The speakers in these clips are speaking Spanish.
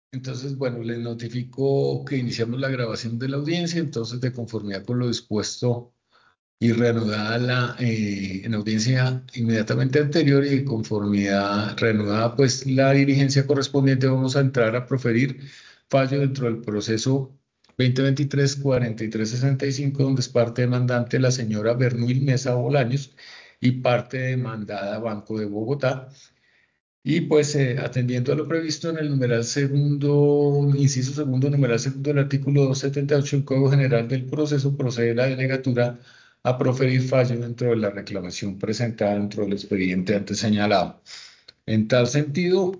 Entonces, bueno, les notifico que iniciamos la grabación de la audiencia, entonces de conformidad con lo dispuesto y reanudada en audiencia inmediatamente anterior y de conformidad reanudada pues la diligencia correspondiente, vamos a entrar a proferir fallo dentro del proceso 2023-4365, donde es parte demandante la señora Bernuil Mesa Bolaños y parte demandada Banco de Bogotá. Y pues atendiendo a lo previsto en el numeral segundo, inciso segundo, numeral segundo del artículo 278 del Código General del Proceso, procede la delegatura a proferir fallo dentro de la reclamación presentada dentro del expediente antes señalado. En tal sentido,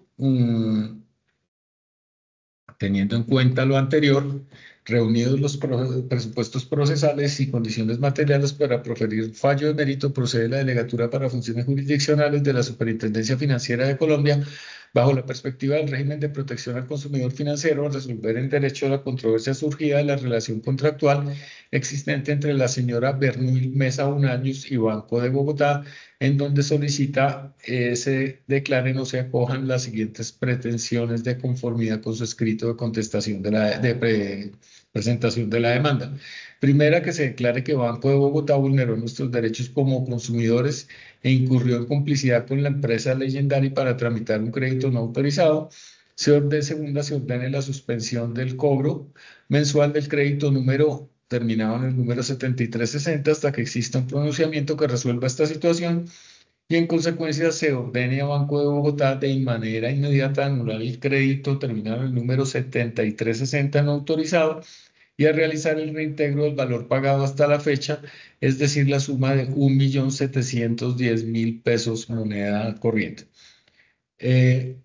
teniendo en cuenta lo anterior, reunidos los presupuestos procesales y condiciones materiales para proferir fallo de mérito, procede la delegatura para funciones jurisdiccionales de la Superintendencia Financiera de Colombia, bajo la perspectiva del régimen de protección al consumidor financiero, a resolver en derecho a la controversia surgida de la relación contractual existente entre la señora Bernuil Mesa Unaños y Banco de Bogotá, en donde solicita se declaren o se acojan las siguientes pretensiones de conformidad con su escrito de contestación presentación de la demanda. Primera, que se declare que Banco de Bogotá vulneró nuestros derechos como consumidores e incurrió en complicidad con la empresa Legendary para tramitar un crédito no autorizado. Segunda, se ordene la suspensión del cobro mensual del crédito terminado en el número 7360 hasta que exista un pronunciamiento que resuelva esta situación y en consecuencia se ordene a Banco de Bogotá de manera inmediata anular el crédito terminado en el número 7360 no autorizado y a realizar el reintegro del valor pagado hasta la fecha, es decir, la suma de 1.710.000 pesos moneda corriente. Eh,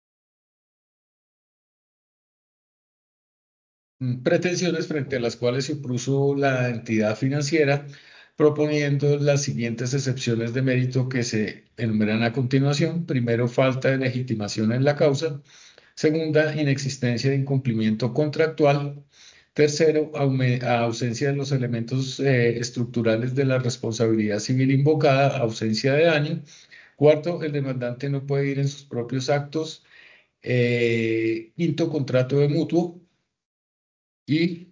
Pretensiones frente a las cuales se opuso la entidad financiera, proponiendo las siguientes excepciones de mérito que se enumeran a continuación. Primero, falta de legitimación en la causa. Segunda, inexistencia de incumplimiento contractual. Tercero, ausencia de los elementos estructurales de la responsabilidad civil invocada, ausencia de daño. Cuarto, el demandante no puede ir en sus propios actos. Quinto, contrato de mutuo. Y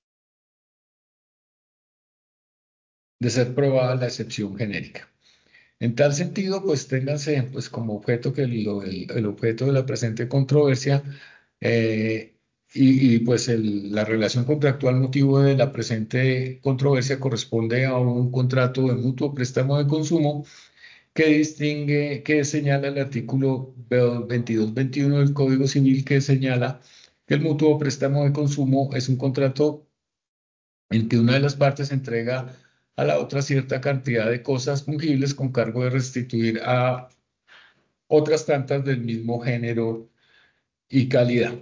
de ser probada la excepción genérica. En tal sentido, pues ténganse pues, como objeto que el objeto de la presente controversia eh, pues la relación contractual motivo de la presente controversia corresponde a un contrato de mutuo préstamo de consumo que señala el artículo 2221 del Código Civil, que señala que el mutuo préstamo de consumo es un contrato en que una de las partes entrega a la otra cierta cantidad de cosas fungibles con cargo de restituir a otras tantas del mismo género y calidad.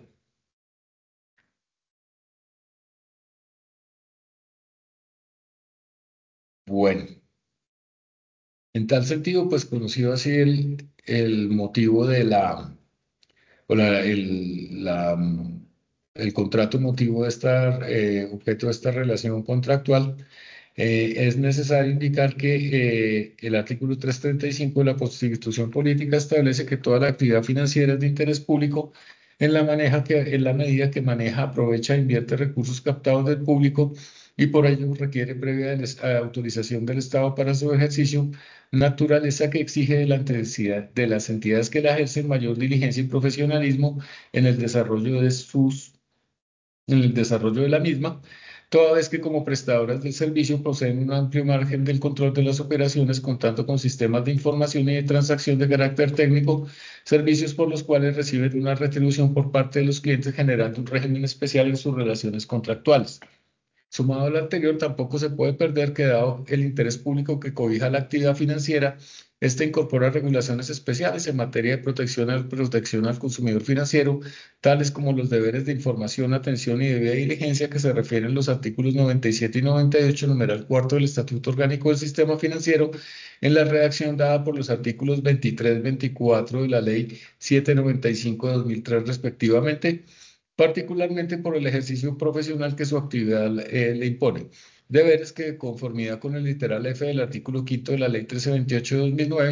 Bueno, en tal sentido, pues conocido así el motivo de o la- el, la, mm, el contrato motivo de objeto de esta relación contractual, es necesario indicar que el artículo 335 de la Constitución Política establece que toda la actividad financiera es de interés público en la medida que maneja, aprovecha e invierte recursos captados del público y por ello requiere previa autorización del Estado para su ejercicio, naturaleza que exige de las entidades que la ejercen mayor diligencia y profesionalismo en el desarrollo en el desarrollo de la misma, toda vez que como prestadoras del servicio poseen un amplio margen del control de las operaciones, contando con sistemas de información y de transacción de carácter técnico, servicios por los cuales reciben una retribución por parte de los clientes, generando un régimen especial en sus relaciones contractuales. Sumado a lo anterior, tampoco se puede perder que dado el interés público que cobija la actividad financiera, este incorpora regulaciones especiales en materia de protección al consumidor financiero, tales como los deberes de información, atención y debida diligencia que se refieren en los artículos 97 y 98, numeral cuarto del Estatuto Orgánico del Sistema Financiero, en la redacción dada por los artículos 23, 24 de la Ley 795 de 2003 respectivamente, particularmente por el ejercicio profesional que su actividad le impone. Deberes que, de conformidad con el literal F del artículo quinto de la Ley 1328 de 2009,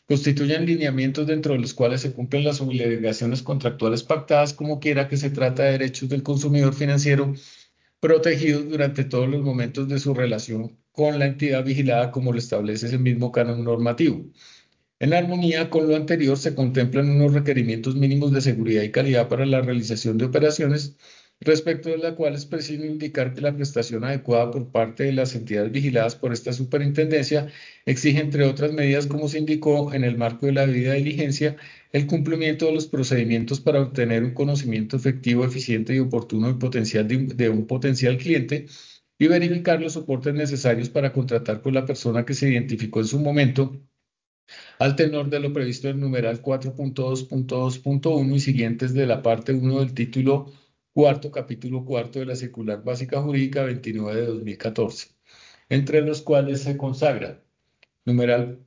constituyen lineamientos dentro de los cuales se cumplen las obligaciones contractuales pactadas, como quiera que se trata de derechos del consumidor financiero protegidos durante todos los momentos de su relación con la entidad vigilada, como lo establece ese mismo canon normativo. En armonía con lo anterior, se contemplan unos requerimientos mínimos de seguridad y calidad para la realización de operaciones, respecto de la cual es preciso indicar que la prestación adecuada por parte de las entidades vigiladas por esta superintendencia exige, entre otras medidas, como se indicó en el marco de la debida diligencia, el cumplimiento de los procedimientos para obtener un conocimiento efectivo, eficiente y oportuno del potencial de un potencial cliente y verificar los soportes necesarios para contratar con la persona que se identificó en su momento al tenor de lo previsto en el numeral 4.2.2.1 y siguientes de la parte 1 del título cuarto, capítulo cuarto de la Circular Básica Jurídica 29 de 2014, entre los cuales se consagra numeral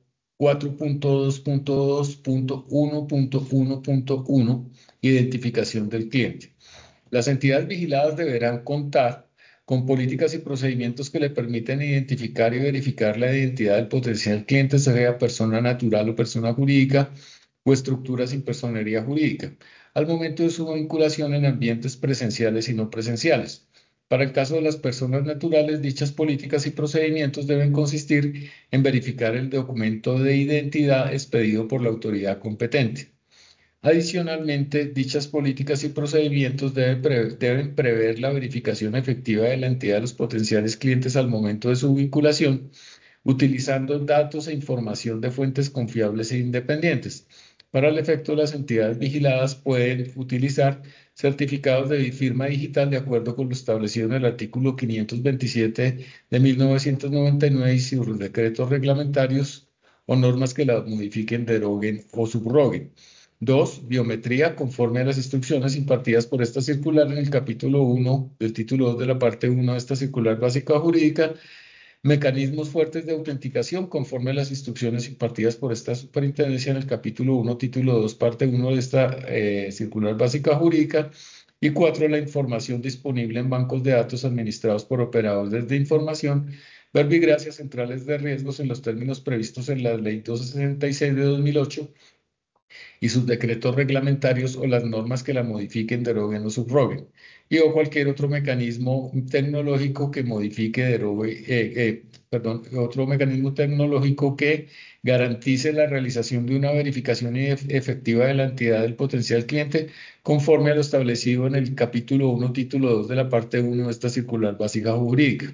4.2.2.1.1.1, identificación del cliente. Las entidades vigiladas deberán contar con políticas y procedimientos que le permiten identificar y verificar la identidad del potencial cliente, sea persona natural o persona jurídica, o estructura sin personería jurídica, al momento de su vinculación en ambientes presenciales y no presenciales. Para el caso de las personas naturales, dichas políticas y procedimientos deben consistir en verificar el documento de identidad expedido por la autoridad competente. Adicionalmente, dichas políticas y procedimientos deben prever la verificación efectiva de la entidad de los potenciales clientes al momento de su vinculación, utilizando datos e información de fuentes confiables e independientes. Para el efecto, las entidades vigiladas pueden utilizar certificados de firma digital de acuerdo con lo establecido en el artículo 527 de 1999 y sus decretos reglamentarios o normas que la modifiquen, deroguen o subroguen. Dos, biometría conforme a las instrucciones impartidas por esta circular en el capítulo 1 del título 2 de la parte 1 de esta circular básica jurídica. Mecanismos fuertes de autenticación conforme a las instrucciones impartidas por esta superintendencia en el capítulo 1, título 2, parte 1 de esta circular básica jurídica. Y cuatro, la información disponible en bancos de datos administrados por operadores de información, verbigracias centrales de riesgos en los términos previstos en la Ley 266 de 2008 y sus decretos reglamentarios o las normas que la modifiquen, deroguen o subroguen, y o cualquier otro mecanismo tecnológico que modifique, derogue, perdón, otro mecanismo tecnológico que garantice la realización de una verificación efectiva de la entidad del potencial cliente conforme a lo establecido en el capítulo 1, título 2 de la parte 1 de esta circular básica jurídica.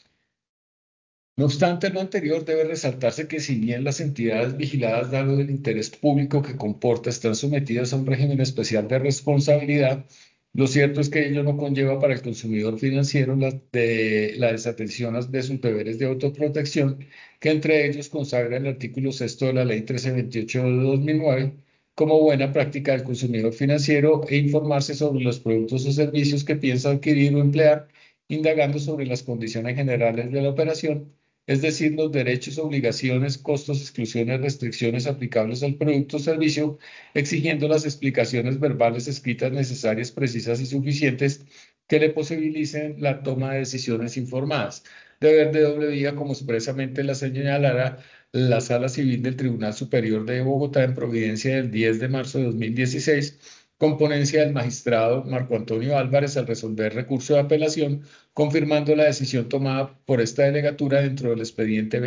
No obstante lo anterior, debe resaltarse que si bien las entidades vigiladas, dado el interés público que comporta, están sometidas a un régimen especial de responsabilidad, lo cierto es que ello no conlleva para el consumidor financiero la desatención de sus deberes de autoprotección, que entre ellos consagra el artículo sexto de la Ley 1328 de 2009 como buena práctica del consumidor financiero e informarse sobre los productos o servicios que piensa adquirir o emplear, indagando sobre las condiciones generales de la operación, es decir, los derechos, obligaciones, costos, exclusiones, restricciones aplicables al producto o servicio, exigiendo las explicaciones verbales escritas necesarias, precisas y suficientes que le posibiliten la toma de decisiones informadas. Deber de doble vía, como expresamente la señalará la Sala Civil del Tribunal Superior de Bogotá en Providencia del 10 de marzo de 2016, con ponencia del magistrado Marco Antonio Álvarez al resolver recurso de apelación confirmando la decisión tomada por esta delegatura dentro del expediente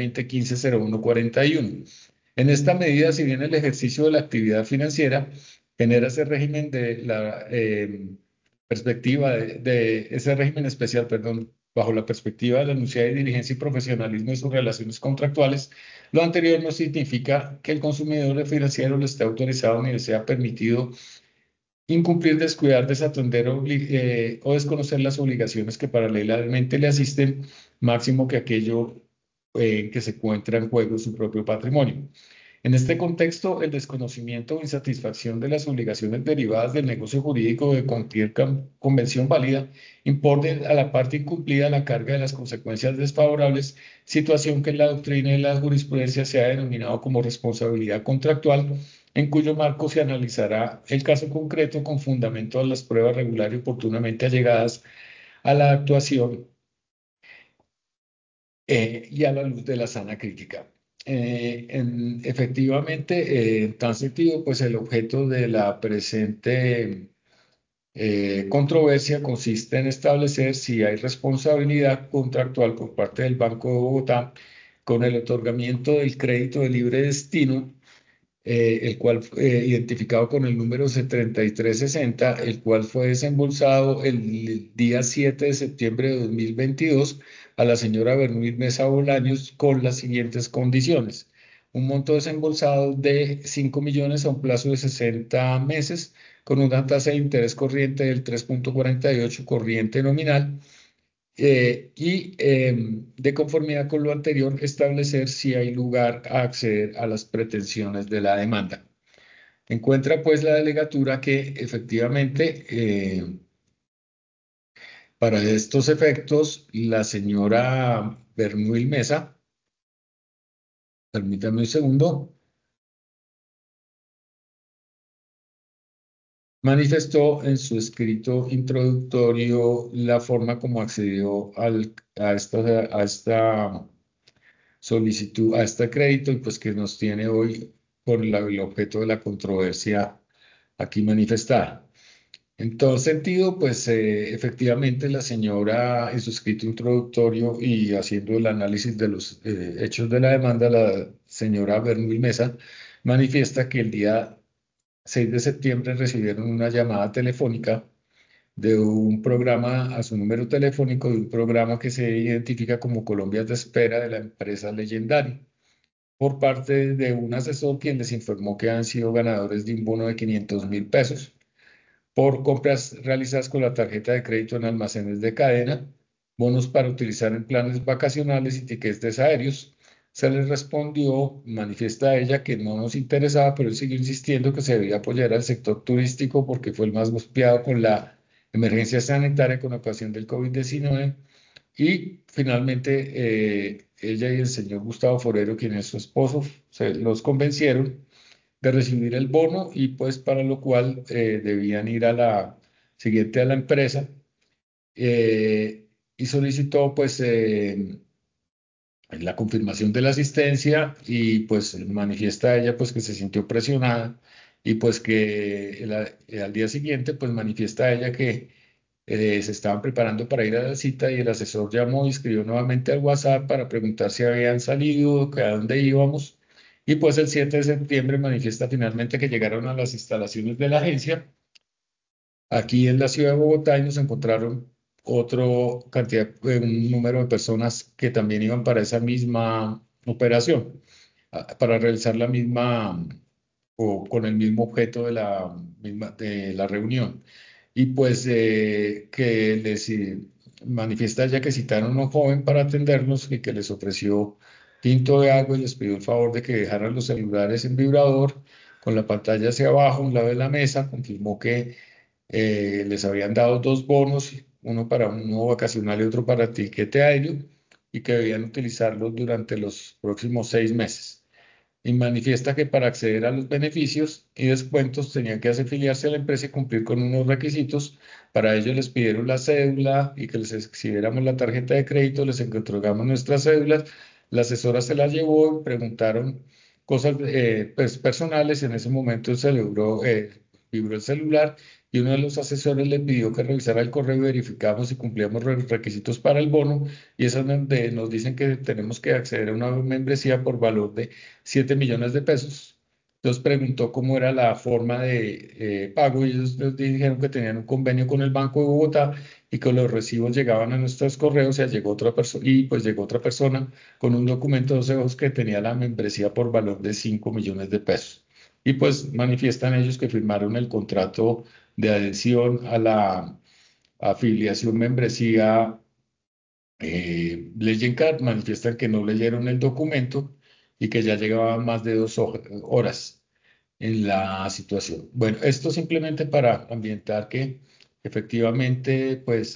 2015-0141. En esta medida, si bien el ejercicio de la actividad financiera genera ese régimen de la perspectiva de ese régimen especial, perdón, bajo la perspectiva de la enunciada de diligencia y profesionalismo de sus relaciones contractuales, lo anterior no significa que el consumidor financiero le esté autorizado ni le sea permitido incumplir, descuidar, desatender o desconocer las obligaciones que paralelamente le asisten, máximo que aquello que se encuentra en juego su propio patrimonio. En este contexto, el desconocimiento o insatisfacción de las obligaciones derivadas del negocio jurídico de cualquier convención válida impone a la parte incumplida la carga de las consecuencias desfavorables, situación que en la doctrina y la jurisprudencia se ha denominado como responsabilidad contractual, en cuyo marco se analizará el caso concreto con fundamento a las pruebas regular y oportunamente allegadas a la actuación y a la luz de la sana crítica. efectivamente, en tal sentido, pues el objeto de la presente controversia consiste en establecer si hay responsabilidad contractual por parte del Banco de Bogotá con el otorgamiento del crédito de libre destino, el cual identificado con el número 7360, el cual fue desembolsado el día 7 de septiembre de 2022 a la señora Bernuy Mesa Bolaños con las siguientes condiciones. Un monto desembolsado de 5 millones a un plazo de 60 meses con una tasa de interés corriente del 3,48 corriente nominal, de conformidad con lo anterior, establecer si hay lugar a acceder a las pretensiones de la demanda. Encuentra pues la delegatura que efectivamente, para estos efectos, la señora Bernuy Mesa, permítame un segundo, manifestó en su escrito introductorio la forma como accedió a esta solicitud, a este crédito, y pues que nos tiene hoy por el objeto de la controversia aquí manifestada. En todo sentido, pues efectivamente la señora en su escrito introductorio y haciendo el análisis de los hechos de la demanda, la señora Bernuy Mesa manifiesta que el día 6 de septiembre recibieron una llamada telefónica de un programa a su número telefónico, de un programa que se identifica como Colombia de Espera de la empresa Legendario, por parte de un asesor quien les informó que han sido ganadores de un bono de 500.000 pesos por compras realizadas con la tarjeta de crédito en almacenes de cadena, bonos para utilizar en planes vacacionales y tiquetes aéreos. Se les respondió, manifiesta ella, que no nos interesaba, pero él siguió insistiendo que se debía apoyar al sector turístico porque fue el más golpeado con la emergencia sanitaria con ocasión del COVID-19. Y finalmente, ella y el señor Gustavo Forero, quien es su esposo, se los convencieron de recibir el bono, y pues para lo cual debían ir a la siguiente a la empresa, y solicitó pues la confirmación de la asistencia, y pues manifiesta ella pues que se sintió presionada, y pues que al día siguiente pues manifiesta ella que se estaban preparando para ir a la cita, y el asesor llamó y escribió nuevamente al WhatsApp para preguntar si habían salido, que a dónde íbamos. Y pues el 7 de septiembre manifiesta finalmente que llegaron a las instalaciones de la agencia aquí en la ciudad de Bogotá, y nos encontraron otro cantidad, un número de personas que también iban para esa misma operación, para realizar la misma o con el mismo objeto de la reunión. Y pues que les manifiesta ya que citaron a un joven para atendernos y que les ofreció tinto de agua, y les pidió el favor de que dejaran los celulares en vibrador con la pantalla hacia abajo, a un lado de la mesa. Confirmó que les habían dado dos bonos, uno para un nuevo vacacional y otro para tiquete aéreo, y que debían utilizarlos durante los próximos 6 meses. Y manifiesta que para acceder a los beneficios y descuentos tenían que afiliarse a la empresa y cumplir con unos requisitos. Para ello les pidieron la cédula y que les exhibiéramos la tarjeta de crédito, les entregamos nuestras cédulas, la asesora se las llevó, preguntaron cosas pues, personales. En ese momento vibró el celular, y uno de los asesores le pidió que revisara el correo y verificamos si cumplíamos los requisitos para el bono, y es donde nos dicen que tenemos que acceder a una membresía por valor de 7 millones de pesos. Entonces preguntó cómo era la forma de pago, y ellos nos dijeron que tenían un convenio con el Banco de Bogotá y que los recibos llegaban a nuestros correos. O sea, llegó otra persona, y pues llegó otra persona con un documento de 12 hojas que tenía la membresía por valor de 5 millones de pesos. Y pues manifiestan ellos que firmaron el contrato de adhesión a la afiliación membresía Legend Card. Manifiestan que no leyeron el documento y que ya llegaban más de 2 horas en la situación. Bueno, esto simplemente para ambientar que efectivamente, pues,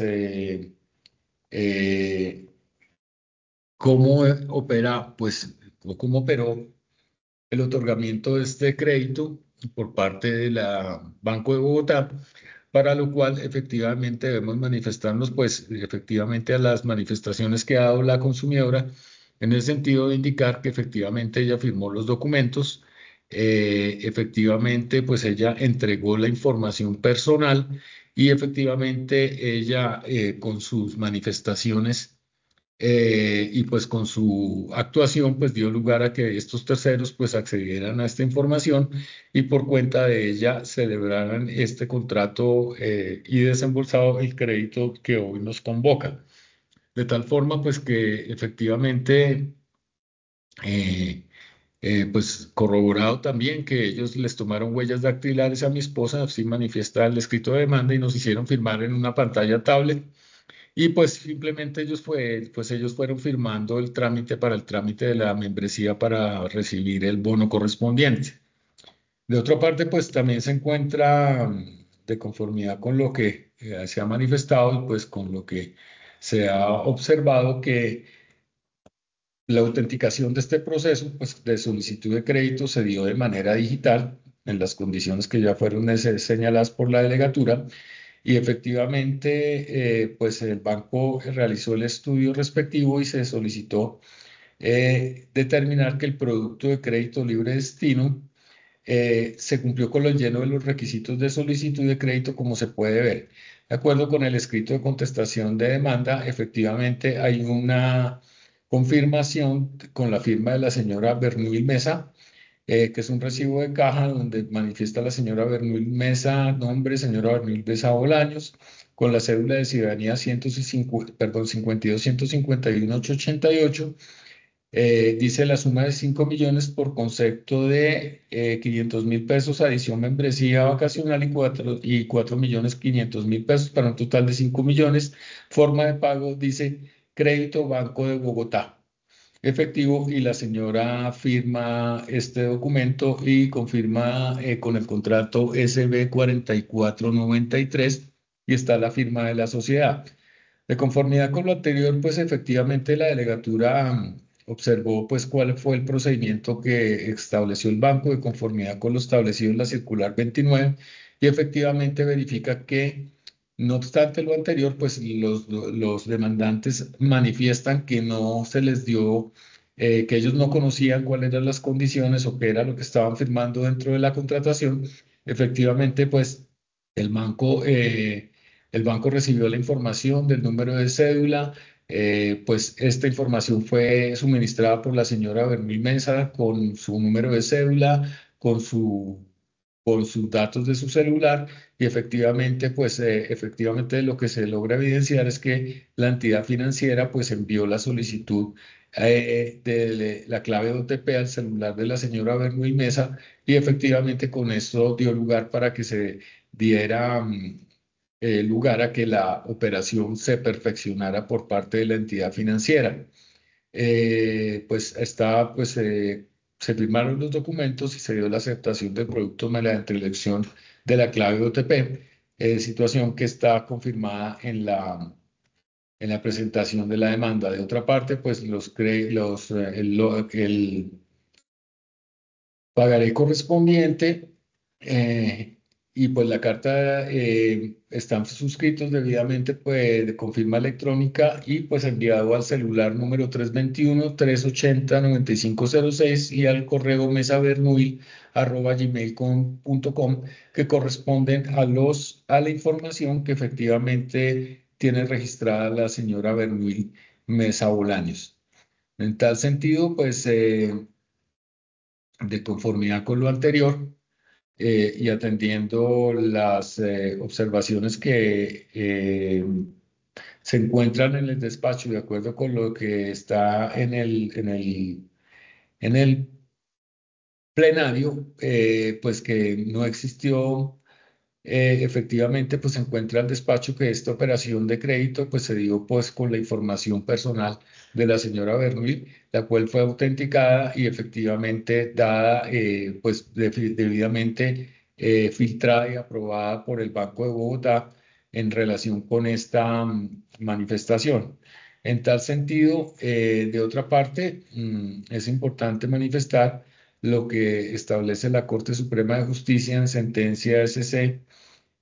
eh, cómo opera, pues, o cómo operó el otorgamiento de este crédito por parte de la Banco de Bogotá, para lo cual efectivamente debemos manifestarnos, pues efectivamente, a las manifestaciones que ha dado la consumidora, en el sentido de indicar que efectivamente ella firmó los documentos, efectivamente pues ella entregó la información personal y efectivamente ella con sus manifestaciones y pues con su actuación pues dio lugar a que estos terceros pues accedieran a esta información y por cuenta de ella celebraran este contrato y desembolsado el crédito que hoy nos convoca. De tal forma pues que efectivamente pues corroborado también que ellos les tomaron huellas dactilares a mi esposa, así manifiesta el escrito de demanda y nos hicieron firmar en una pantalla tablet y pues simplemente pues ellos fueron firmando el trámite para el trámite de la membresía para recibir el bono correspondiente. De otra parte, pues también se encuentra de conformidad con lo que se ha manifestado y pues con lo que se ha observado que la autenticación de este proceso pues, de solicitud de crédito se dio de manera digital en las condiciones que ya fueron señaladas por la delegatura y efectivamente, pues el banco realizó el estudio respectivo y se solicitó determinar que el producto de crédito libre destino se cumplió con lo lleno de los requisitos de solicitud de crédito, como se puede ver. De acuerdo con el escrito de contestación de demanda, efectivamente hay una confirmación con la firma de la señora Bernuil Mesa que es un recibo de caja donde manifiesta la señora Bernuil Mesa, nombre, señora Bernuil Mesa Bolaños, con la cédula de ciudadanía 150, perdón, 52.151.888. Dice la suma de 5 millones por concepto de 500.000 pesos, adición membresía vacacional y 4.500.000 pesos para un total de 5 millones. Forma de pago dice Crédito Banco de Bogotá efectivo y la señora firma este documento y confirma con el contrato SB 4493 y está la firma de la sociedad. De conformidad con lo anterior, pues efectivamente la delegatura observó pues cuál fue el procedimiento que estableció el banco de conformidad con lo establecido en la circular 29 y efectivamente verifica que no obstante lo anterior, pues los demandantes manifiestan que no se les dio, que ellos no conocían cuáles eran las condiciones o qué era lo que estaban firmando dentro de la contratación. Efectivamente, pues el banco... el banco recibió la información del número de cédula, pues esta información fue suministrada por la señora Bermil Mesa con su número de cédula, con con sus datos de su celular y efectivamente, pues efectivamente lo que se logra evidenciar es que la entidad financiera pues envió la solicitud de la clave OTP al celular de la señora Bermil Mesa y efectivamente con esto dio lugar para que se diera lugar a que la operación se perfeccionara por parte de la entidad financiera. Pues está, pues se firmaron los documentos y se dio la aceptación del producto mediante elección de la clave OTP, situación que está confirmada en la presentación de la demanda. De otra parte, pues el pagaré correspondiente y pues la carta están suscritos debidamente pues de confirma electrónica y pues enviado al celular número 321-380-9506 y al correo mesabernuil@gmail.com que corresponden a la información que efectivamente tiene registrada la señora Bernuil Mesa Bolaños. En tal sentido, pues de conformidad con lo anterior y atendiendo las observaciones que se encuentran en el despacho, de acuerdo con lo que está en el plenario, pues que no existió efectivamente, pues se encuentra el despacho que esta operación de crédito pues se dio pues con la información personal de la señora Bernuy, la cual fue autenticada y efectivamente dada pues debidamente filtrada y aprobada por el Banco de Bogotá en relación con esta manifestación. En tal sentido, de otra parte, es importante manifestar lo que establece la Corte Suprema de Justicia en sentencia SC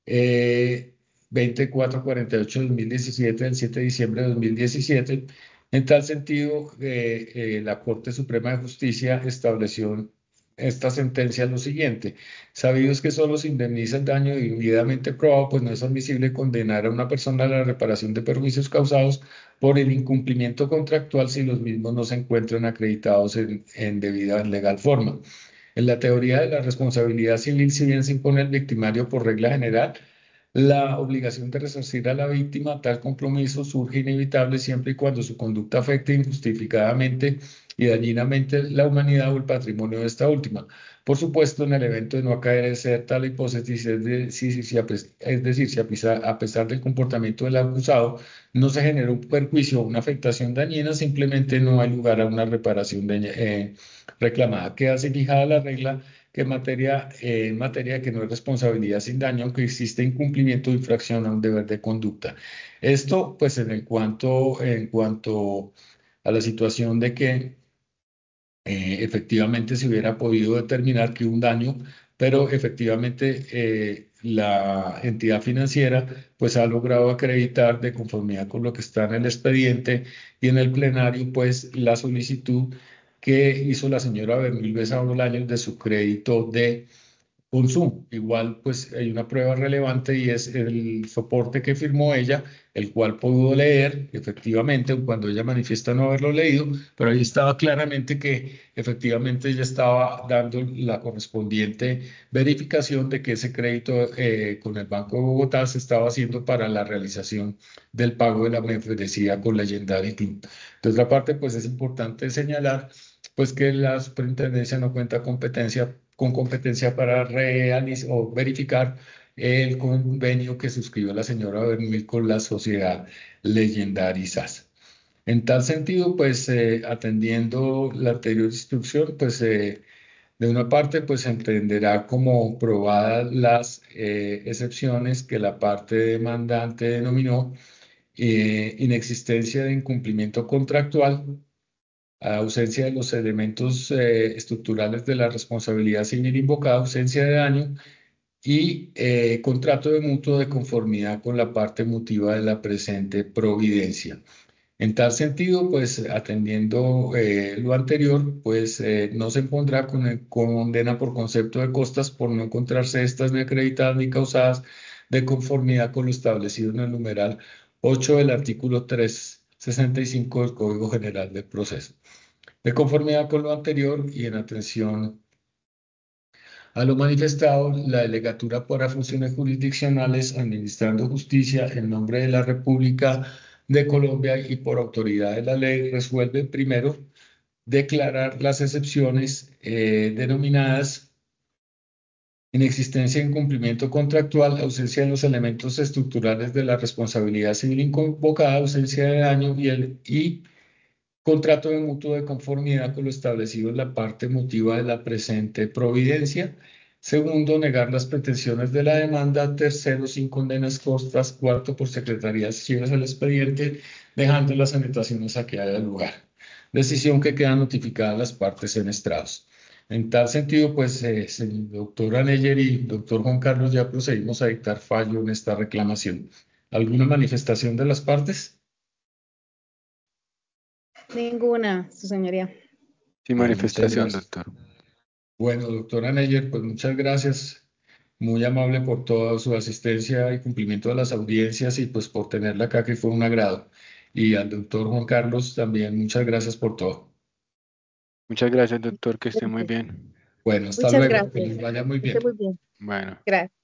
2448-2017 del 7 de diciembre de 2017 En tal sentido, la Corte Suprema de Justicia estableció en esta sentencia lo siguiente: sabido es que solo se indemniza el daño debidamente probado, pues no es admisible condenar a una persona a la reparación de perjuicios causados por el incumplimiento contractual si los mismos no se encuentran acreditados en debida legal forma. En la teoría de la responsabilidad civil, si bien se impone al victimario por regla general la obligación de resarcir a la víctima, tal compromiso surge inevitable siempre y cuando su conducta afecte injustificadamente y dañinamente la humanidad o el patrimonio de esta última. Por supuesto, en el evento de no acaecer tal hipótesis, es decir, si a pesar del comportamiento del acusado no se generó un perjuicio o una afectación dañina, simplemente no hay lugar a una reparación reclamada. Queda así fijada la regla que en materia que no es responsabilidad sin daño, aunque existe incumplimiento o infracción a un deber de conducta. Esto, pues, en cuanto a la situación de que efectivamente se hubiera podido determinar que hubo un daño, pero efectivamente la entidad financiera pues ha logrado acreditar de conformidad con lo que está en el expediente y en el plenario pues la solicitud que hizo la señora Bermil Bolaños de su crédito de consumo. Igual, pues hay una prueba relevante y es el soporte que firmó ella, el cual pudo leer efectivamente, cuando ella manifiesta no haberlo leído, pero ahí estaba claramente que efectivamente ella estaba dando la correspondiente verificación de que ese crédito con el Banco de Bogotá se estaba haciendo para la realización del pago de la membresía con Legendary Club. De otra parte, pues es importante señalar pues que la superintendencia no cuenta con competencia para realizar o verificar el convenio que suscribió la señora Bermil con la sociedad Legendary SAS. En tal sentido, pues atendiendo la anterior instrucción, pues de una parte, pues se entenderá como probadas las excepciones que la parte demandante denominó inexistencia de incumplimiento contractual, a ausencia de los elementos estructurales de la responsabilidad civil invocada, ausencia de daño y contrato de mutuo de conformidad con la parte emotiva de la presente providencia. En tal sentido, pues atendiendo lo anterior, pues no se impondrá condena por concepto de costas por no encontrarse estas ni acreditadas ni causadas de conformidad con lo establecido en el numeral 8 del artículo 365 del Código General del Proceso. De conformidad con lo anterior y en atención a lo manifestado, la Delegatura para Funciones Jurisdiccionales, administrando justicia en nombre de la República de Colombia y por autoridad de la ley, resuelve primero declarar las excepciones denominadas inexistencia de incumplimiento contractual, ausencia de los elementos estructurales de la responsabilidad civil invocada, ausencia de daño y contrato de mutuo de conformidad con lo establecido en la parte motiva de la presente providencia. Segundo, negar las pretensiones de la demanda. Tercero, sin condenas costas. Cuarto, por secretarías archivas al expediente, dejando las anotaciones a que haya lugar. Decisión que queda notificada a las partes en estrados. En tal sentido, pues, doctora Neyer y doctor Juan Carlos, ya procedimos a dictar fallo en esta reclamación. ¿Alguna manifestación de las partes? Ninguna, su señoría. Sin Bueno, muchas manifestación, gracias. doctor. Bueno, doctora Neyer, pues muchas gracias. Muy amable por toda su asistencia y cumplimiento de las audiencias y pues por tenerla acá, que fue un agrado. Y al doctor Juan Carlos también, muchas gracias por todo. Muchas gracias, doctor, que esté muy bien. Bueno, hasta Muchas luego, que gracias. les vaya muy Que esté bien. muy bien. Bueno. Gracias.